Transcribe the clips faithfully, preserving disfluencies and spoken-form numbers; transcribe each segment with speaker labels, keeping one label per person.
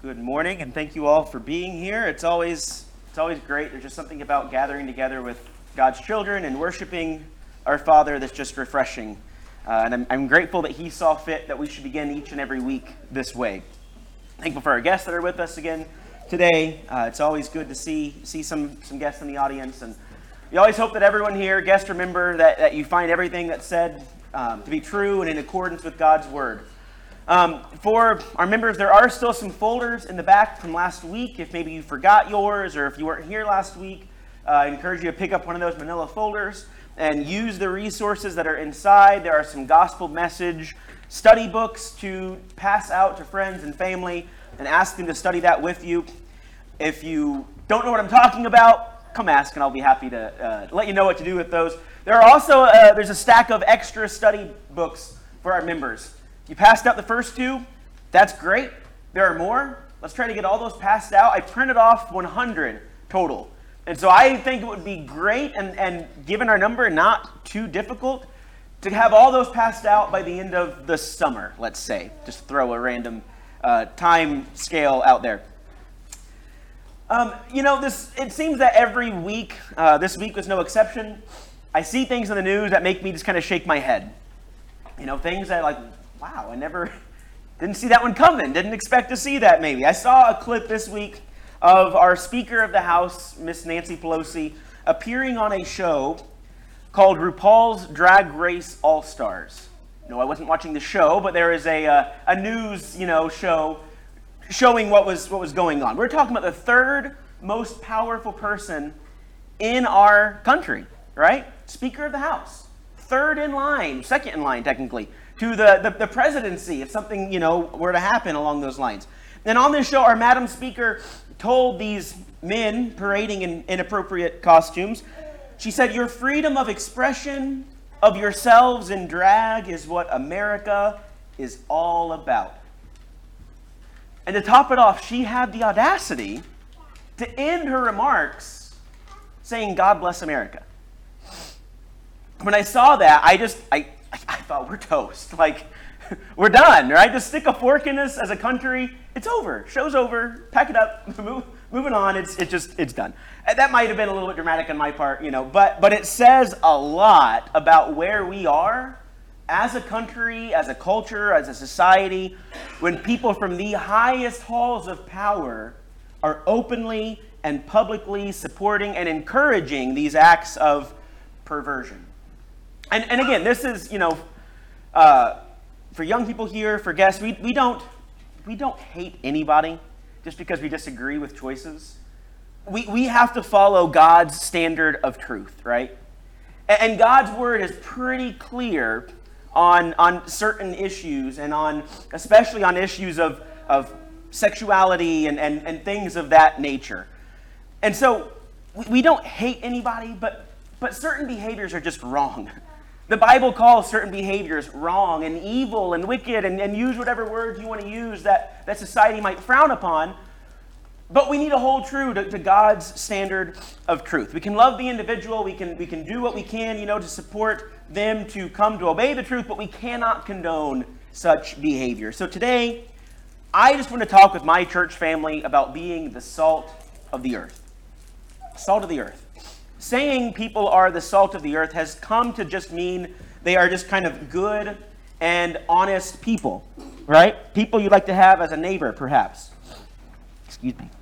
Speaker 1: Good morning, and thank you all for being here. It's always it's always great. There's just something about gathering together with God's children and worshiping our Father that's just refreshing. Uh, and I'm, I'm grateful that He saw fit that we should begin each and every week this way. Thankful for our guests that are with us again today. Uh, it's always good to see see some some guests in the audience, and we always hope that everyone here, guests, remember that that you find everything that's said um, to be true and in accordance with God's Word. Um, for our members, there are still some folders in the back from last week. If maybe you forgot yours or if you weren't here last week, uh, I encourage you to pick up one of those manila folders and use the resources that are inside. There are some gospel message study books to pass out to friends and family and ask them to study that with you. If you don't know what I'm talking about, come ask and I'll be happy to uh, let you know what to do with those. There are also, uh, there's a stack of extra study books for our members. You passed out the first two, that's great. There are more. Let's try to get all those passed out. I printed off one hundred total. And so I think it would be great, and, and given our number, not too difficult, to have all those passed out by the end of the summer, let's say. Just throw a random uh, time scale out there. Um, you know, this it seems that every week, uh, this week was no exception, I see things in the news that make me just kind of shake my head. You know, things that like, wow, I never, didn't see that one coming. Didn't expect to see that maybe. I saw a clip this week of our Speaker of the House, Miss Nancy Pelosi, appearing on a show called RuPaul's Drag Race All-Stars. No, I wasn't watching the show, but there is a uh, a news, you know, show showing what was what was going on. We're talking about the third most powerful person in our country, right? Speaker of the House. Third in line, second in line technically, to the, the, the presidency if something, you know, were to happen along those lines. And on this show, our Madam Speaker told these men parading in inappropriate costumes, she said, "Your freedom of expression of yourselves in drag is what America is all about." And to top it off, she had the audacity to end her remarks saying, "God bless America." When I saw that, I just, I, I thought, we're toast. Like, we're done, right? Just stick a fork in us as a country. It's over. Show's over. Pack it up. Move, moving on. It's it just, it's done. And that might have been a little bit dramatic on my part, you know, but, but it says a lot about where we are as a country, as a culture, as a society, when people from the highest halls of power are openly and publicly supporting and encouraging these acts of perversion. And and again, this is, you know, uh, for young people here, for guests, we, we don't we don't hate anybody just because we disagree with choices. We we have to follow God's standard of truth, right? And, and God's word is pretty clear on on certain issues, and on especially on issues of of sexuality and, and, and things of that nature. And so we, we don't hate anybody, but but certain behaviors are just wrong. The Bible calls certain behaviors wrong and evil and wicked, and, and use whatever words you want to use that, that society might frown upon. But we need to hold true to, to God's standard of truth. We can love the individual. We can, we can do what we can, you know, to support them to come to obey the truth, but we cannot condone such behavior. So today, I just want to talk with my church family about being the salt of the earth. Salt of the earth. Saying people are the salt of the earth has come to just mean they are just kind of good and honest people, right? People you like to have as a neighbor, perhaps. Excuse me.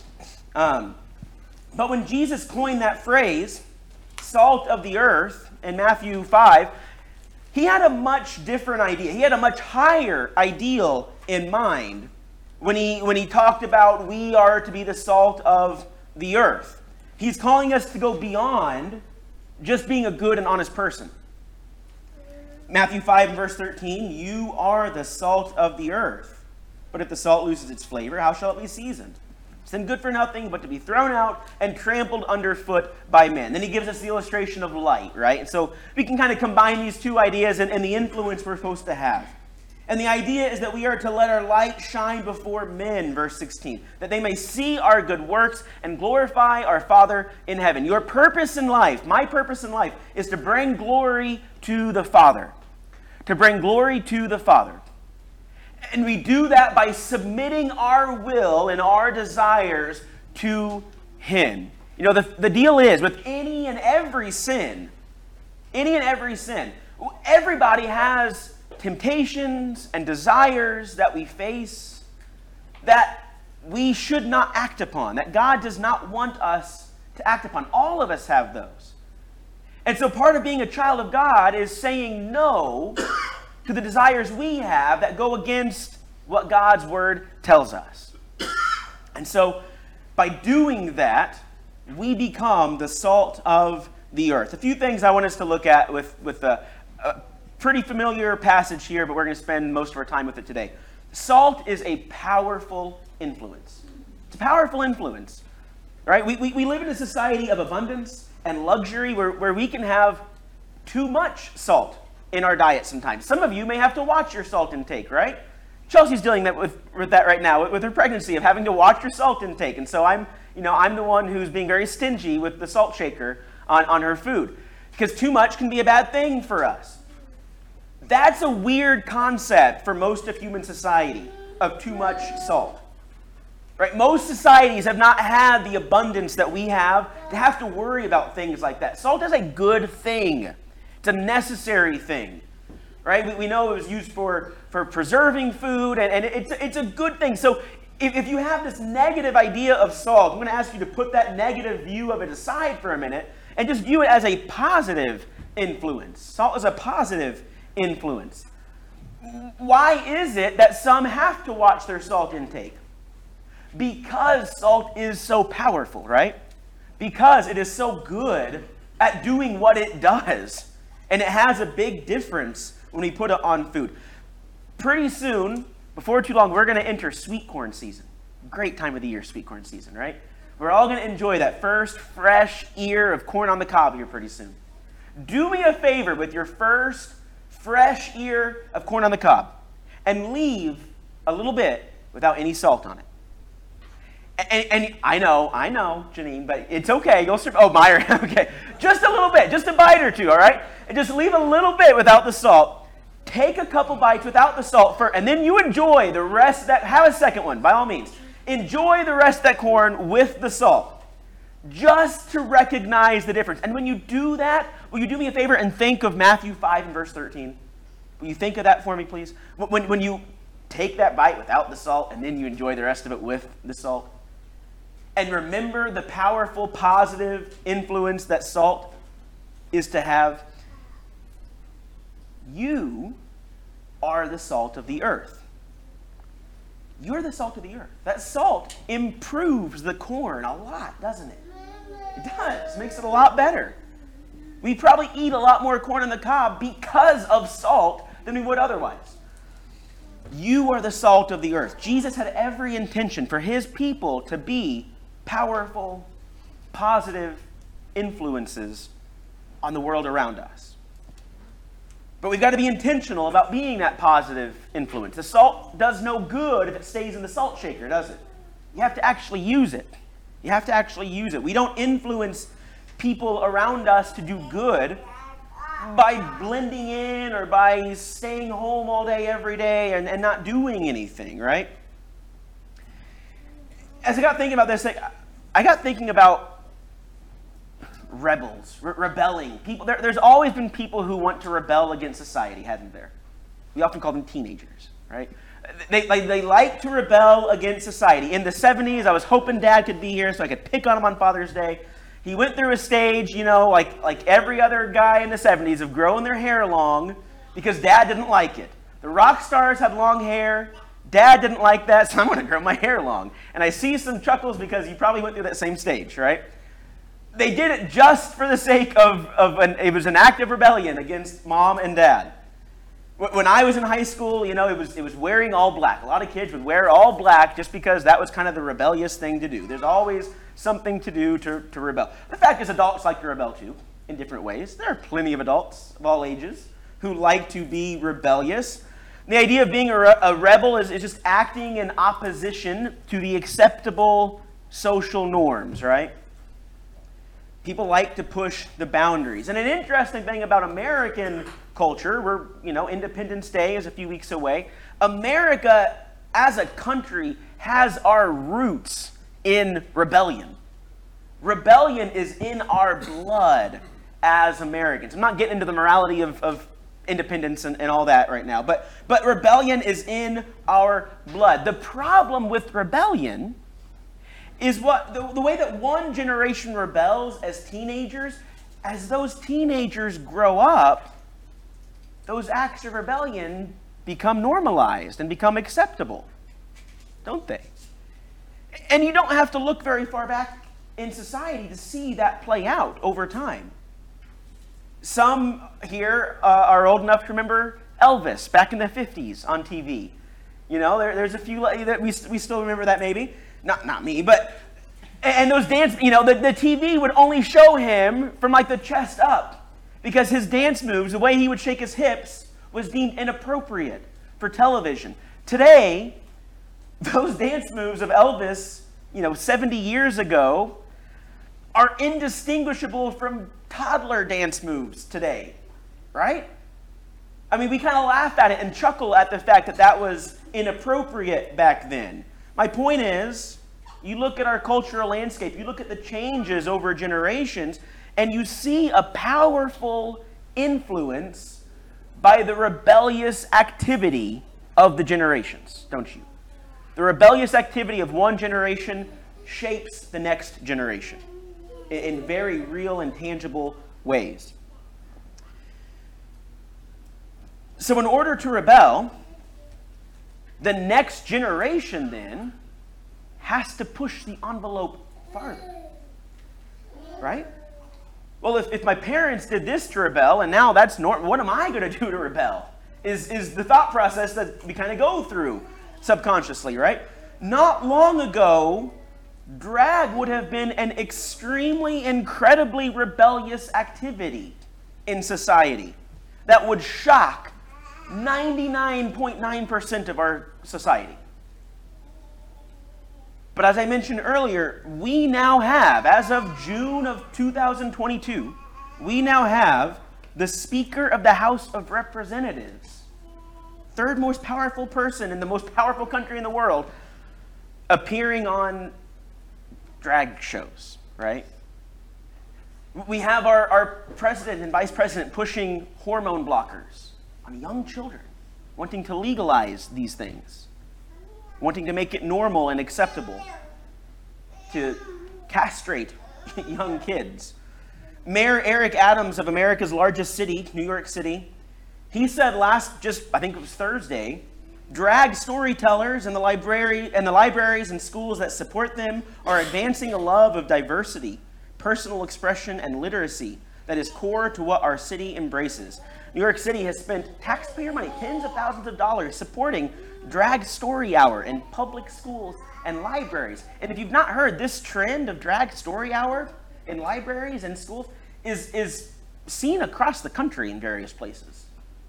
Speaker 1: Um, but when Jesus coined that phrase, salt of the earth, in Matthew five, he had a much different idea. He had a much higher ideal in mind when he when he talked about we are to be the salt of the earth. He's calling us to go beyond just being a good and honest person. Matthew five and verse thirteen, you are the salt of the earth. But if the salt loses its flavor, how shall it be seasoned? It's then good for nothing but to be thrown out and trampled underfoot by men. Then he gives us the illustration of light, right? And so we can kind of combine these two ideas and, and the influence we're supposed to have. And the idea is that we are to let our light shine before men, verse sixteen, that they may see our good works and glorify our Father in heaven. Your purpose in life, my purpose in life, is to bring glory to the Father. To bring glory to the Father. And we do that by submitting our will and our desires to Him. You know, the, the deal is, with any and every sin, any and every sin, everybody has temptations and desires that we face that we should not act upon, that God does not want us to act upon. All of us have those. And so part of being a child of God is saying no to the desires we have that go against what God's Word tells us. And so by doing that, we become the salt of the earth. A few things I want us to look at with, with a, a pretty familiar passage here, but we're going to spend most of our time with it today. Salt is a powerful influence. It's a powerful influence. Right? We, we, we live in a society of abundance and luxury where, where we can have too much salt in our diet sometimes. Some of you may have to watch your salt intake, right? Chelsea's dealing that with, with that right now, with, with her pregnancy, of having to watch your salt intake. And so I'm, you know, I'm the one who's being very stingy with the salt shaker on, on her food, because too much can be a bad thing for us. That's a weird concept for most of human society, of too much salt. Right? Most societies have not had the abundance that we have to have to worry about things like that. Salt is a good thing. It's a necessary thing. Right? We, we know it was used for, for preserving food, and, and it's, it's a good thing. So if, if you have this negative idea of salt, I'm going to ask you to put that negative view of it aside for a minute and just view it as a positive influence. Salt is a positive influence. Why is it that some have to watch their salt intake? Because salt is so powerful, right? Because it is so good at doing what it does. And it has a big difference when we put it on food. Pretty soon, before too long, we're going to enter sweet corn season. Great time of the year, sweet corn season, right? We're all going to enjoy that first fresh ear of corn on the cob here pretty soon. Do me a favor with your first fresh ear of corn on the cob and leave a little bit without any salt on it. And, and I know, I know, Janine, but it's okay. You'll survive. Oh, Meyer, okay. Just a little bit, just a bite or two, all right? And just leave a little bit without the salt. Take a couple bites without the salt first, and then you enjoy the rest. That have a second one, by all means. Enjoy the rest of that corn with the salt, just to recognize the difference. And when you do that, will you do me a favor and think of Matthew five and verse thirteen? Will you think of that for me, please? When, when you take that bite without the salt, and then you enjoy the rest of it with the salt. And remember the powerful, positive influence that salt is to have. You are the salt of the earth. You're the salt of the earth. That salt improves the corn a lot, doesn't it? It does. Makes it a lot better. We probably eat a lot more corn on the cob because of salt than we would otherwise. You are the salt of the earth. Jesus had every intention for his people to be powerful, positive influences on the world around us. But we've got to be intentional about being that positive influence. The salt does no good if it stays in the salt shaker, does it? You have to actually use it. You have to actually use it. We don't influence people around us to do good by blending in or by staying home all day every day and, and not doing anything, right? As I got thinking about this, I got thinking about rebels, re- rebelling. People. There, there's always been people who want to rebel against society, hasn't there? We often call them teenagers, right? They, they, they like to rebel against society. In the seventies, I was hoping Dad could be here so I could pick on him on Father's Day. He went through a stage, you know, like, like every other guy in the seventies, of growing their hair long because Dad didn't like it. The rock stars had long hair. Dad didn't like that, so I'm going to grow my hair long. And I see some chuckles because you probably went through that same stage, right? They did it just for the sake of, of an, it was an act of rebellion against Mom and Dad. When I was in high school, you know, it was, it was wearing all black. A lot of kids would wear all black just because that was kind of the rebellious thing to do. There's always something to do to, to rebel. The fact is, adults like to rebel too, in different ways. There are plenty of adults of all ages who like to be rebellious. The idea of being a, re- a rebel is, is just acting in opposition to the acceptable social norms, right? People like to push the boundaries. And an interesting thing about American culture, we're, you know, Independence Day is a few weeks away. America, as a country, has our roots in rebellion. Rebellion is in our blood as Americans. I'm not getting into the morality of, of independence and, and all that right now, but, but rebellion is in our blood. The problem with rebellion is what the, the way that one generation rebels as teenagers, as those teenagers grow up, those acts of rebellion become normalized and become acceptable, don't they? And you don't have to look very far back in society to see that play out over time. Some here uh, are old enough to remember Elvis back in the fifties on T V. You know, there, there's a few that we, we still remember that maybe. Not not me, but, and those dance, you know, the, the T V would only show him from like the chest up because his dance moves, the way he would shake his hips, was deemed inappropriate for television. Today, those dance moves of Elvis, you know, seventy years ago, are indistinguishable from toddler dance moves today, right? I mean, we kind of laugh at it and chuckle at the fact that that was inappropriate back then. My point is, you look at our cultural landscape, you look at the changes over generations, and you see a powerful influence by the rebellious activity of the generations, don't you? The rebellious activity of one generation shapes the next generation in very real and tangible ways. So in order to rebel, the next generation then has to push the envelope farther, right? Well, if, if my parents did this to rebel, and now that's normal, what am I going to do to rebel? Is, is the thought process that we kind of go through subconsciously, right? Not long ago, drag would have been an extremely, incredibly rebellious activity in society that would shock ninety-nine point nine percent of our society. But as I mentioned earlier, we now have, as of June of two thousand twenty-two, we now have the Speaker of the House of Representatives, third most powerful person in the most powerful country in the world, appearing on drag shows, right? We have our, our president and vice president pushing hormone blockers on young children, wanting to legalize these things, wanting to make it normal and acceptable to castrate young kids. Mayor Eric Adams of America's largest city, New York City, he said last, just I think it was Thursday, drag storytellers and the library and the libraries and schools that support them are advancing a love of diversity, personal expression, and literacy that is core to what our city embraces. New York City has spent taxpayer money, tens of thousands of dollars, supporting Drag Story Hour in public schools and libraries. And if you've not heard, this trend of Drag Story Hour in libraries and schools is, is seen across the country in various places.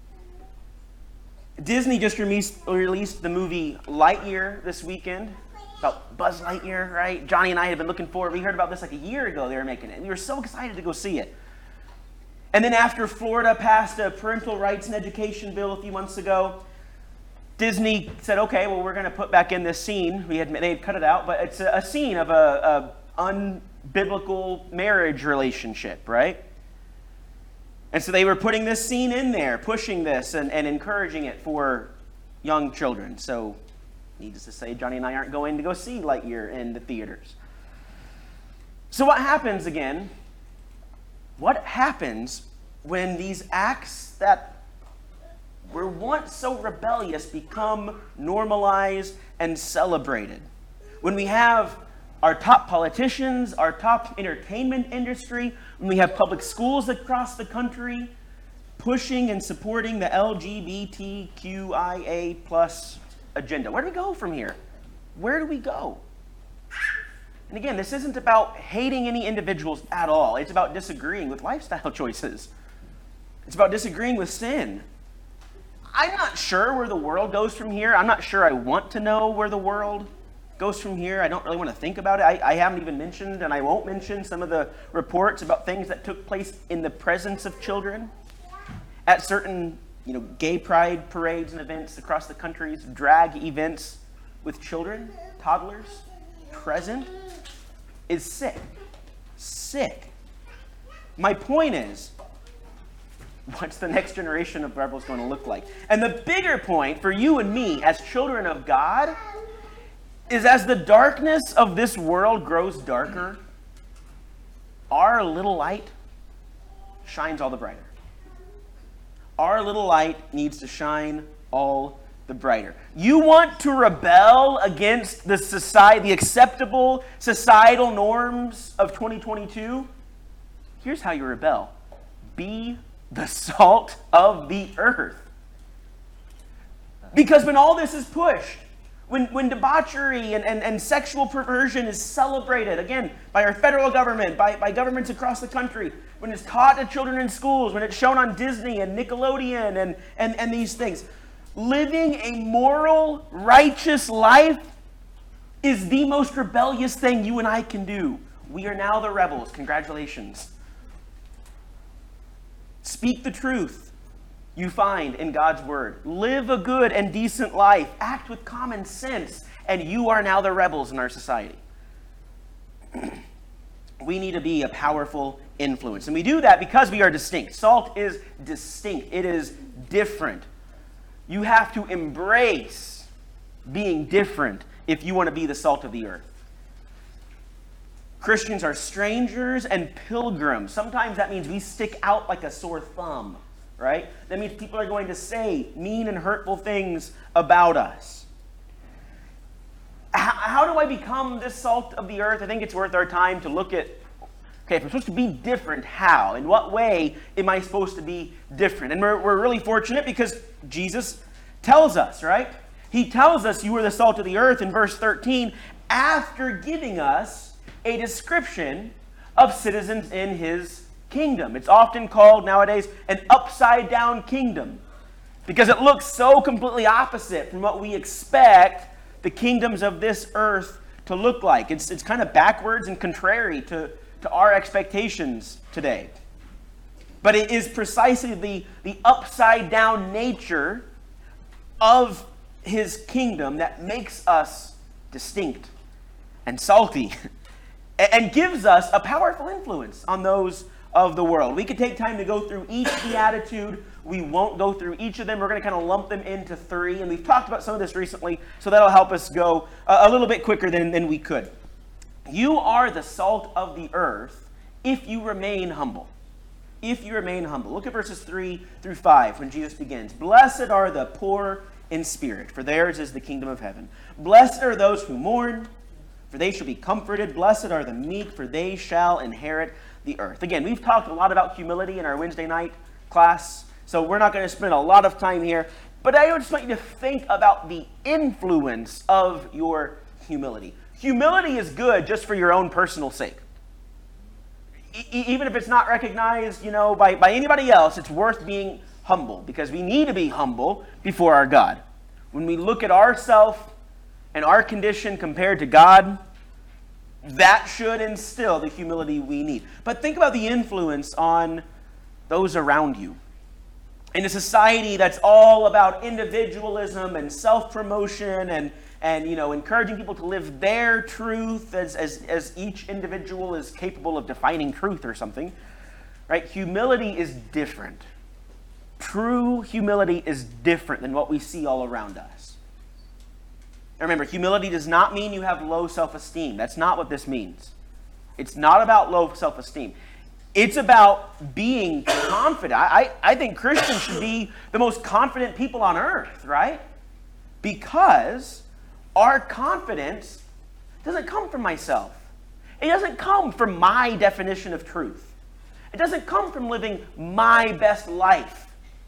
Speaker 1: Disney just released, released the movie Lightyear this weekend, about Buzz Lightyear, right? Johnny and I have been looking forward. We heard about this like a year ago they were making it. We were so excited to go see it. And then after Florida passed a parental rights and education bill a few months ago, Disney said, okay, well, we're going to put back in this scene. We had, they had cut it out, but it's a, a scene of a, a unbiblical marriage relationship, right? And so they were putting this scene in there, pushing this and, and encouraging it for young children. So, needless to say, Johnny and I aren't going to go see Lightyear in the theaters. So what happens again? What happens when these acts that were once so rebellious become normalized and celebrated? When we have our top politicians, our top entertainment industry, when we have public schools across the country pushing and supporting the L G B T Q I A plus agenda. Where do we go from here? Where do we go? And again, this isn't about hating any individuals at all. It's about disagreeing with lifestyle choices. It's about disagreeing with sin. I'm not sure where the world goes from here. I'm not sure I want to know where the world goes from here. I don't really want to think about it. I, I haven't even mentioned, and I won't mention, some of the reports about things that took place in the presence of children at certain you know, gay pride parades and events across the country, drag events with children, toddlers, present, is sick. Sick. My point is, what's the next generation of rebels going to look like? And the bigger point for you and me as children of God is, as the darkness of this world grows darker, our little light shines all the brighter. Our little light needs to shine all the brighter. You want to rebel against the society, the acceptable societal norms of twenty twenty-two? Here's how you rebel. Be the salt of the earth. Because when all this is pushed, when, when debauchery and, and, and sexual perversion is celebrated, again, by our federal government, by, by governments across the country, when it's taught to children in schools, when it's shown on Disney and Nickelodeon and, and, and these things, living a moral, righteous life is the most rebellious thing you and I can do. We are now the rebels. Congratulations. Speak the truth you find in God's word. Live a good and decent life. Act with common sense. And you are now the rebels in our society. We need to be a powerful influence. And we do that because we are distinct. Salt is distinct. It is different. You have to embrace being different if you want to be the salt of the earth. Christians are strangers and pilgrims. Sometimes that means we stick out like a sore thumb, right? That means people are going to say mean and hurtful things about us. How, how do I become this salt of the earth? I think it's worth our time to look at, okay, if I'm supposed to be different, how? In what way am I supposed to be different? And we're, we're really fortunate because Jesus tells us, right? He tells us you are the salt of the earth in verse thirteen, after giving us a description of citizens in his kingdom. It's often called nowadays an upside down kingdom because it looks so completely opposite from what we expect the kingdoms of this earth to look like. It's, it's kind of backwards and contrary to, to our expectations today. But it is precisely the, the upside down nature of his kingdom that makes us distinct and salty and gives us a powerful influence on those of the world. We could take time to go through each beatitude. We won't go through each of them. We're going to kind of lump them into three. And we've talked about some of this recently, so that'll help us go a, a little bit quicker than, than we could. You are the salt of the earth if you remain humble. If you remain humble. Look at verses three through five when Jesus begins. Blessed are the poor in spirit, for theirs is the kingdom of heaven. Blessed are those who mourn, for they shall be comforted. Blessed are the meek, for they shall inherit the earth. Again, we've talked a lot about humility in our Wednesday night class, so we're not going to spend a lot of time here. But I just want you to think about the influence of your humility. Humility is good just for your own personal sake. E- even if it's not recognized, you know, by, by anybody else, it's worth being humble, because we need to be humble before our God. When we look at ourselves and our condition compared to God, that should instill the humility we need. But think about the influence on those around you. In a society that's all about individualism and self-promotion and, and you know, encouraging people to live their truth as, as, as each individual is capable of defining truth or something, right? Humility is different. True humility is different than what we see all around us. And remember, humility does not mean you have low self-esteem. That's not what this means. It's not about low self-esteem. It's about being confident. I, I think Christians should be the most confident people on earth, right? Because our confidence doesn't come from myself. It doesn't come from my definition of truth. It doesn't come from living my best life.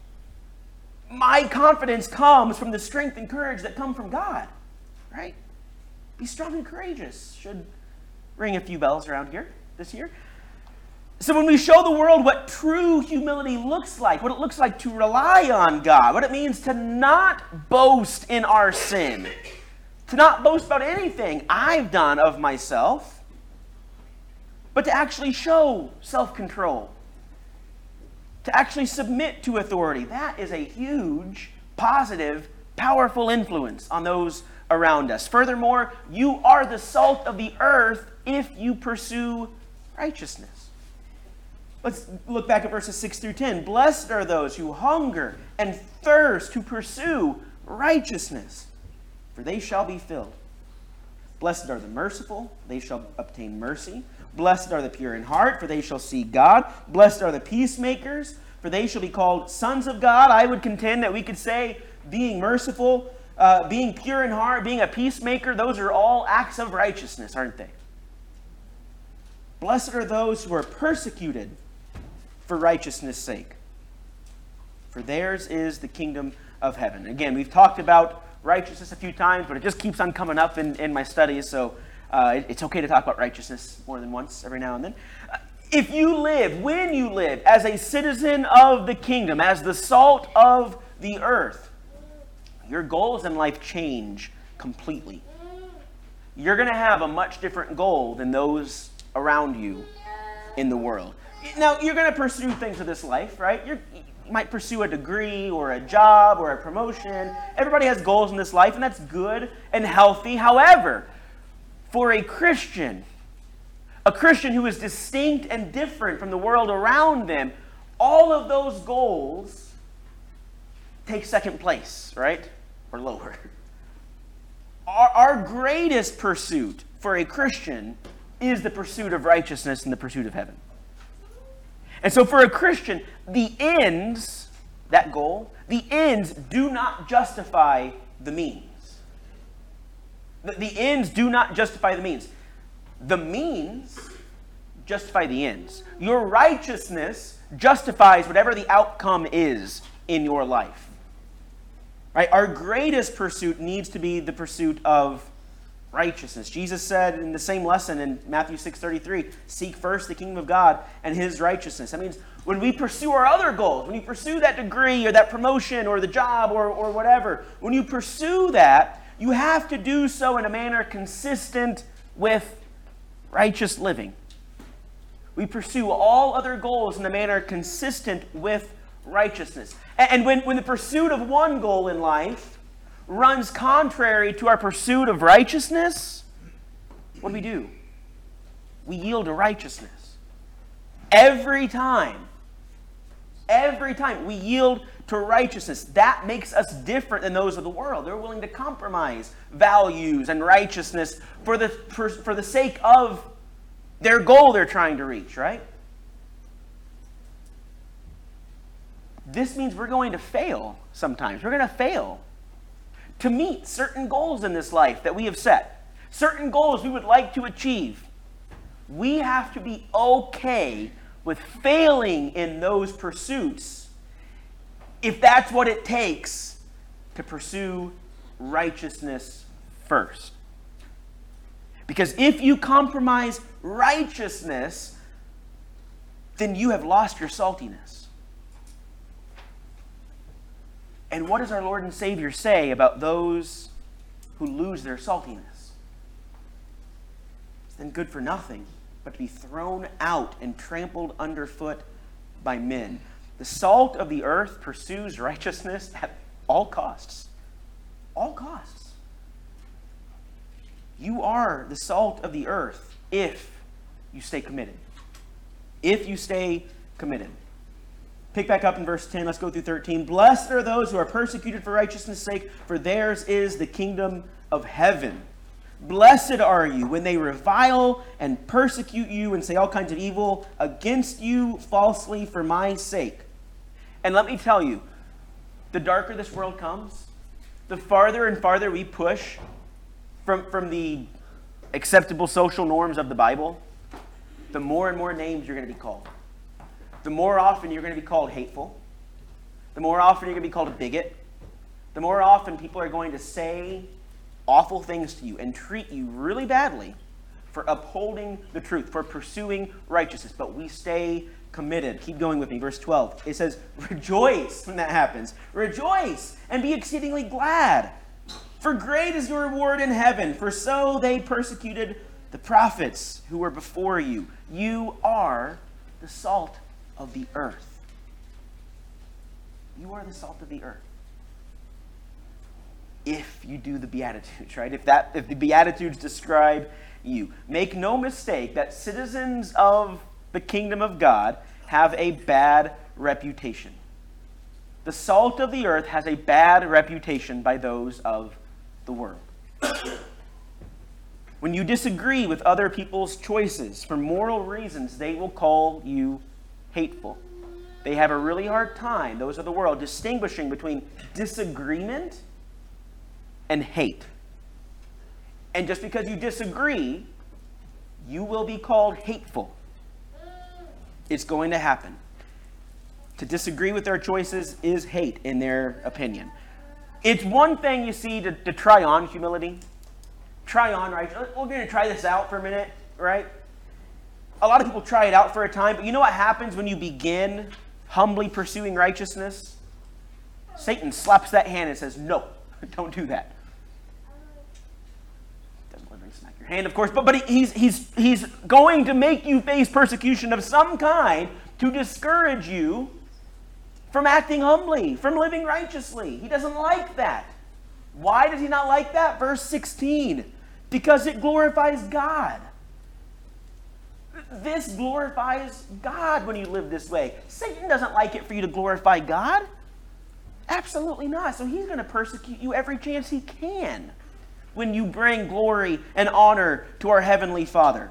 Speaker 1: My confidence comes from the strength and courage that come from God, right? Be strong and courageous should ring a few bells around here this year. So when we show the world what true humility looks like, what it looks like to rely on God, what it means to not boast in our sin, to not boast about anything I've done of myself, but to actually show self-control, to actually submit to authority. That is a huge, positive, powerful influence on those around us. Furthermore, you are the salt of the earth if you pursue righteousness. Let's look back at verses six through ten. Blessed are those who hunger and thirst to pursue righteousness, for they shall be filled. Blessed are the merciful, they shall obtain mercy. Blessed are the pure in heart, for they shall see God. Blessed are the peacemakers, for they shall be called sons of God. I would contend that we could say being merciful, uh, being pure in heart, being a peacemaker, those are all acts of righteousness, aren't they? Blessed are those who are persecuted for righteousness' sake, for theirs is the kingdom of heaven. Again, we've talked about righteousness a few times, but it just keeps on coming up in, in my studies, so uh, it, it's okay to talk about righteousness more than once every now and then. Uh, if you live, when you live as a citizen of the kingdom, as the salt of the earth, your goals in life change completely. You're going to have a much different goal than those around you in the world. Now, you're going to pursue things of this life, right? You're, you might pursue a degree or a job or a promotion. Everybody has goals in this life, and that's good and healthy. However, for a Christian, a Christian who is distinct and different from the world around them, all of those goals take second place, right? Or lower. Our, our greatest pursuit for a Christian is the pursuit of righteousness and the pursuit of heaven. And so for a Christian, the ends, that goal, the ends do not justify the means. The, the ends do not justify the means. The means justify the ends. Your righteousness justifies whatever the outcome is in your life. Right? Our greatest pursuit needs to be the pursuit of righteousness. Jesus said in the same lesson in Matthew six thirty-three, seek first the kingdom of God and his righteousness. That means when we pursue our other goals, when you pursue that degree or that promotion or the job or, or whatever, when you pursue that, you have to do so in a manner consistent with righteous living. We pursue all other goals in a manner consistent with righteousness. And, and when, when the pursuit of one goal in life runs contrary to our pursuit of righteousness, what do we do? We yield to righteousness. Every time. Every time we yield to righteousness. That makes us different than those of the world. They're willing to compromise values and righteousness for the, for, for the sake of their goal they're trying to reach, right? This means we're going to fail sometimes. We're going to fail to meet certain goals in this life that we have set, certain goals we would like to achieve. We have to be okay with failing in those pursuits if that's what it takes to pursue righteousness first. Because if you compromise righteousness, then you have lost your saltiness. And what does our Lord and Savior say about those who lose their saltiness? It's then good for nothing, but to be thrown out and trampled underfoot by men. The salt of the earth pursues righteousness at all costs. All costs. You are the salt of the earth if you stay committed. If you stay committed. Pick back up in verse ten. Let's go through thirteen. Blessed are those who are persecuted for righteousness' sake, for theirs is the kingdom of heaven. Blessed are you when they revile and persecute you and say all kinds of evil against you falsely for my sake. And let me tell you, the darker this world comes, the farther and farther we push from, from the acceptable social norms of the Bible, the more and more names you're going to be called. The more often you're going to be called hateful. The more often you're going to be called a bigot. The more often people are going to say awful things to you and treat you really badly for upholding the truth, for pursuing righteousness. But we stay committed. Keep going with me. Verse twelve. It says, rejoice when that happens. Rejoice and be exceedingly glad. For great is your reward in heaven. For so they persecuted the prophets who were before you. You are the salt of the earth. You are the salt of the earth. If you do the Beatitudes, right? If that, if the Beatitudes describe you. Make no mistake that citizens of the kingdom of God have a bad reputation. The salt of the earth has a bad reputation by those of the world. When you disagree with other people's choices for moral reasons, they will call you hateful. They have a really hard time, those of the world, distinguishing between disagreement and hate. And just because you disagree, you will be called hateful. It's going to happen. To disagree with their choices is hate, in their opinion. It's one thing, you see, to, to try on humility. Try on, right? We're going to try this out for a minute, right? A lot of people try it out for a time, but you know what happens when you begin humbly pursuing righteousness? Satan slaps that hand and says, no, don't do that. Doesn't literally smack your hand, of course, but, but he's, he's, he's going to make you face persecution of some kind to discourage you from acting humbly, from living righteously. He doesn't like that. Why does he not like that? Verse sixteen. Because it glorifies God. This glorifies God when you live this way. Satan doesn't like it for you to glorify God. Absolutely not. So he's going to persecute you every chance he can when you bring glory and honor to our Heavenly Father.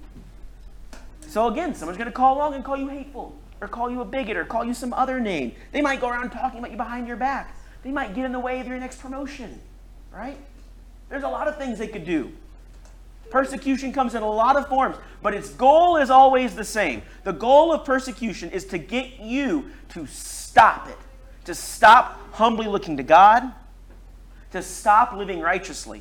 Speaker 1: So again, someone's going to call along and call you hateful, or call you a bigot, or call you some other name. They might go around talking about you behind your back. They might get in the way of your next promotion, right? There's a lot of things they could do. Persecution comes in a lot of forms, but its goal is always the same. The goal of persecution is to get you to stop it, to stop humbly looking to God, to stop living righteously,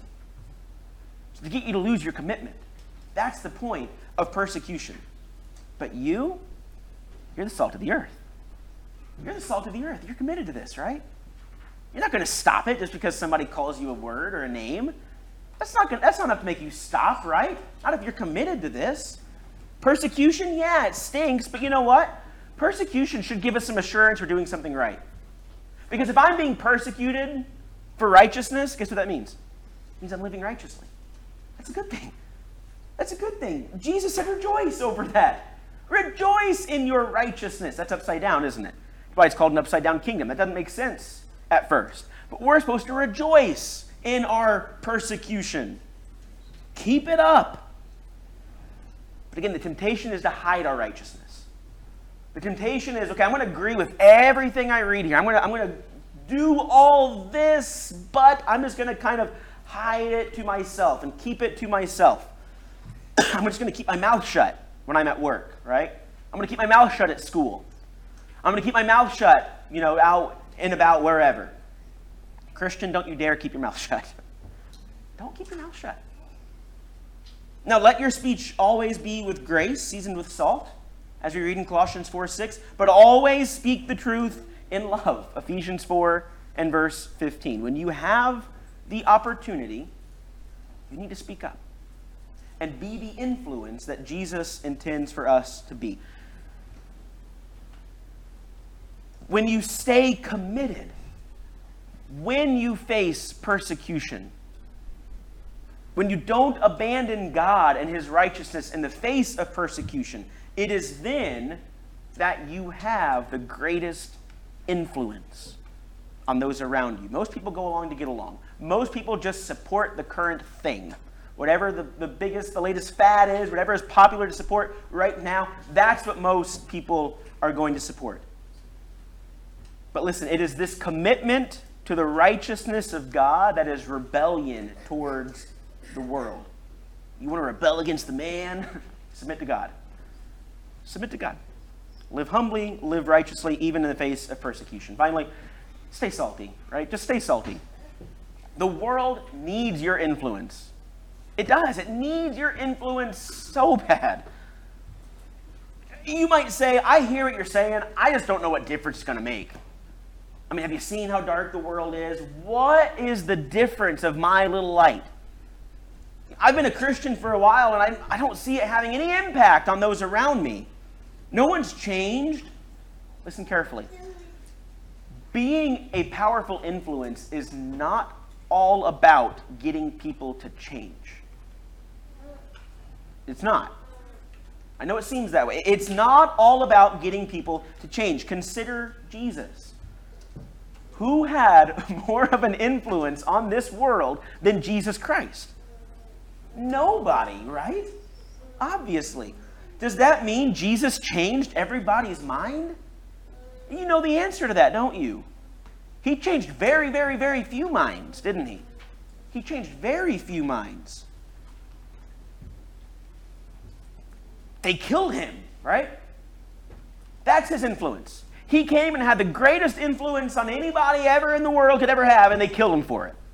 Speaker 1: to get you to lose your commitment. That's the point of persecution. But you, you're the salt of the earth. You're the salt of the earth. You're committed to this, right? You're not going to stop it just because somebody calls you a word or a name. That's not gonna, that's not enough to make you stop, right? Not if you're committed to this. Persecution, yeah, it stinks, but you know what? Persecution should give us some assurance we're doing something right. Because if I'm being persecuted for righteousness, guess what that means? It means I'm living righteously. That's a good thing. That's a good thing. Jesus said rejoice over that. Rejoice in your righteousness. That's upside down, isn't it? That's why it's called an upside down kingdom. That doesn't make sense at first. But we're supposed to rejoice in our persecution. Keep it up. But again, the temptation is to hide our righteousness. The temptation is, okay, I'm going to agree with everything I read here. I'm going to, I'm going to do all this, but I'm just going to kind of hide it to myself and keep it to myself. I'm just going to keep my mouth shut when I'm at work, right? I'm going to keep my mouth shut at school. I'm going to keep my mouth shut, you know, out and about wherever. Christian, don't you dare keep your mouth shut. Don't keep your mouth shut. Now, let your speech always be with grace, seasoned with salt, as we read in Colossians four six, but always speak the truth in love, Ephesians four and verse fifteen. When you have the opportunity, you need to speak up and be the influence that Jesus intends for us to be. When you stay committed, when you face persecution, when you don't abandon God and his righteousness in the face of persecution, it is then that you have the greatest influence on those around you. Most people go along to get along. Most people just support the current thing. Whatever the, the biggest, the latest fad is, whatever is popular to support right now, that's what most people are going to support. But listen, it is this commitment to the righteousness of God that is rebellion towards the world. You want to rebel against the man? Submit to God. Submit to God. Live humbly, live righteously, even in the face of persecution. Finally, stay salty, right? Just stay salty. The world needs your influence. It does. It needs your influence so bad. You might say, I hear what you're saying. I just don't know what difference it's going to make. I mean, have you seen how dark the world is? What is the difference of my little light? I've been a Christian for a while, and I, I don't see it having any impact on those around me. No one's changed. Listen carefully. being a powerful influence is not all about getting people to change. It's not. I know it seems that way. It's not all about getting people to change. Consider Jesus. Who had more of an influence on this world than Jesus Christ? Nobody, right? Obviously. Does that mean Jesus changed everybody's mind? You know the answer to that, don't you? He changed very, very, very few minds, didn't he? He changed very few minds. They killed him, right? That's his influence. He came and had the greatest influence on anybody ever in the world could ever have, and they killed him for it.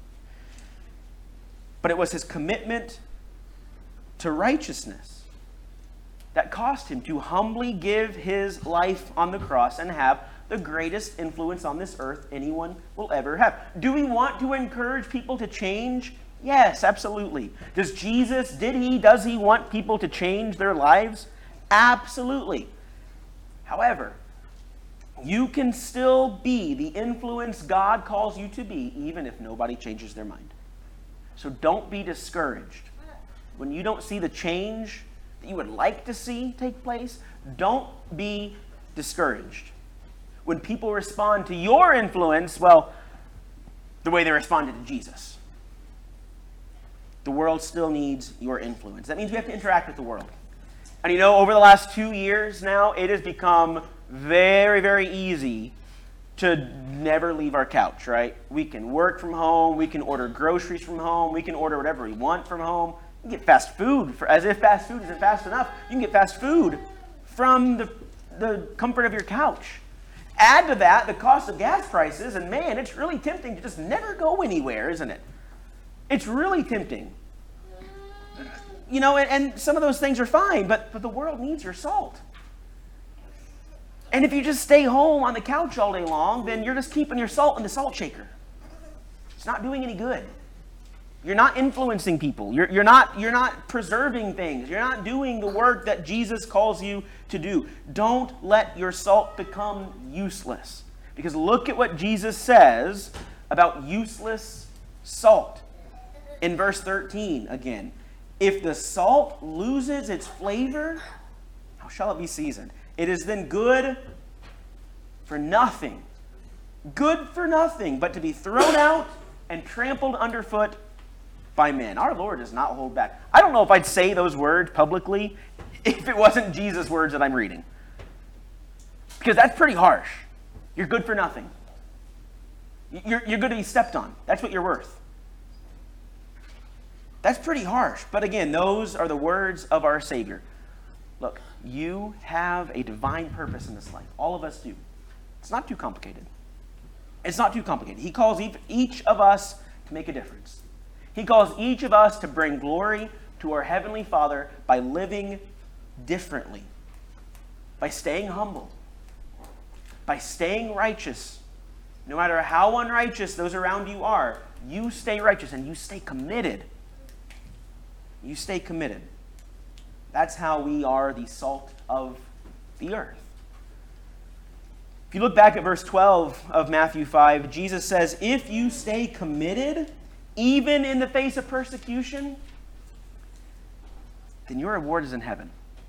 Speaker 1: But it was his commitment to righteousness that cost him to humbly give his life on the cross and have the greatest influence on this earth anyone will ever have. Do we want to encourage people to change? Yes, absolutely. Does Jesus, did he, does he want people to change their lives? Absolutely. However, you can still be the influence God calls you to be, even if nobody changes their mind. So don't be discouraged. When you don't see the change that you would like to see take place, don't be discouraged. When people respond to your influence, well, the way they responded to Jesus. The world still needs your influence. That means we have to interact with the world. And you know, over the last two years now, it has become very, very easy to never leave our couch, right? We can work from home. We can order groceries from home. We can order whatever we want from home. You can get fast food, for, as if fast food isn't fast enough. You can get fast food from the, the comfort of your couch. Add to that the cost of gas prices, and man, it's really tempting to just never go anywhere, isn't it? It's really tempting. You know, and, and some of those things are fine, but, but the world needs your salt. And if you just stay home on the couch all day long, then you're just keeping your salt in the salt shaker. It's not doing any good. You're not influencing people. You're, you're, not, you're not preserving things. You're not doing the work that Jesus calls you to do. Don't let your salt become useless. Because look at what Jesus says about useless salt. In verse thirteen again. If the salt loses its flavor, how shall it be seasoned? It is then good for nothing. Good for nothing, but to be thrown out and trampled underfoot by men. Our Lord does not hold back. I don't know if I'd say those words publicly if it wasn't Jesus' words that I'm reading. Because that's pretty harsh. You're good for nothing. You're, you're going to be stepped on. That's what you're worth. That's pretty harsh. But again, those are the words of our Savior. Look, you have a divine purpose in this life. All of us do. It's not too complicated. It's not too complicated. He calls each of us to make a difference. He calls each of us to bring glory to our Heavenly Father by living differently, by staying humble, by staying righteous. No matter how unrighteous those around you are, you stay righteous and you stay committed. You stay committed. That's how we are the salt of the earth. If you look back at verse twelve of Matthew five, Jesus says, if you stay committed, even in the face of persecution, then your reward is in heaven.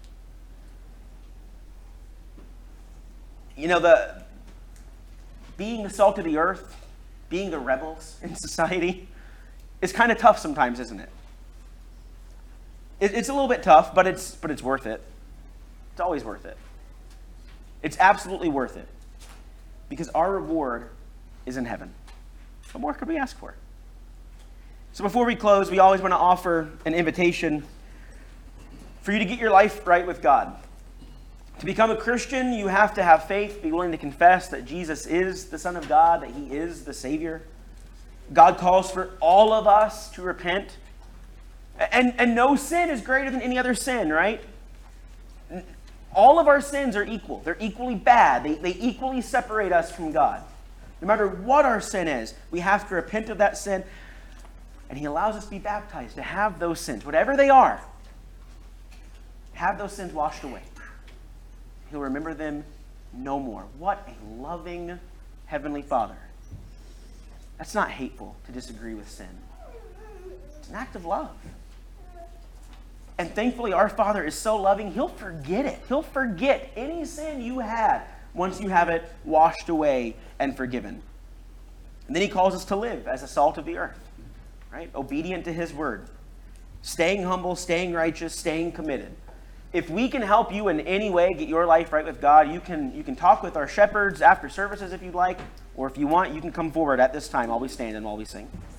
Speaker 1: You know, the being the salt of the earth, being the rebels in society, is kind of tough sometimes, isn't it? It's a little bit tough, but it's but it's worth it. It's always worth it. It's absolutely worth it. Because our reward is in heaven. What more could we ask for? So before we close, we always want to offer an invitation for you to get your life right with God. To become a Christian, you have to have faith, be willing to confess that Jesus is the Son of God, that He is the Savior. God calls for all of us to repent. And, and no sin is greater than any other sin, right? All of our sins are equal. They're equally bad. They, they equally separate us from God. No matter what our sin is, we have to repent of that sin. And He allows us to be baptized, to have those sins, whatever they are, have those sins washed away. He'll remember them no more. What a loving Heavenly Father. That's not hateful to disagree with sin. It's an act of love. And thankfully, our Father is so loving, he'll forget it. He'll forget any sin you had once you have it washed away and forgiven. And then he calls us to live as the salt of the earth, right? Obedient to his word. Staying humble, staying righteous, staying committed. If we can help you in any way get your life right with God, you can, you can talk with our shepherds after services if you'd like, or if you want, you can come forward at this time while we stand and while we sing.